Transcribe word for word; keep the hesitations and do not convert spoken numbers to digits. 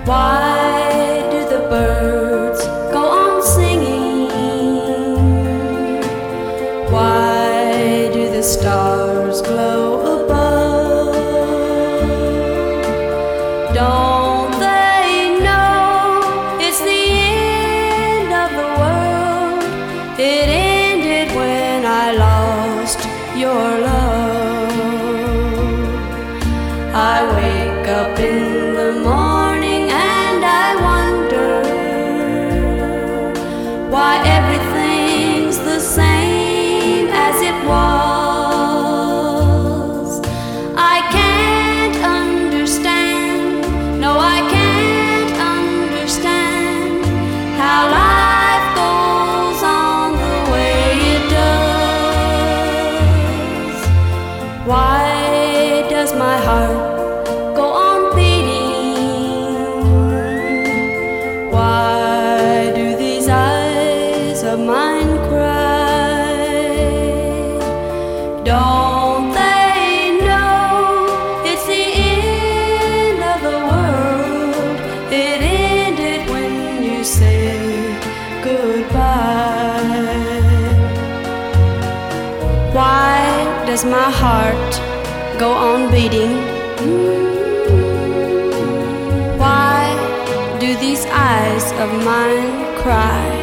Why do the birds go on singing? Why do the stars glow above? Don't they know it's the end of the world? It ended when I lost your love. I wake up in the morning and I wonder why everything's the same as it was. I can't understand, no I can't understand how life goes on the way it does. Why does my heart go on beating? Why do these eyes of mine cry? Don't they know it's the end of the world? It ended when you said goodbye. Why does my heart go on beating? Why do these eyes of mine cry?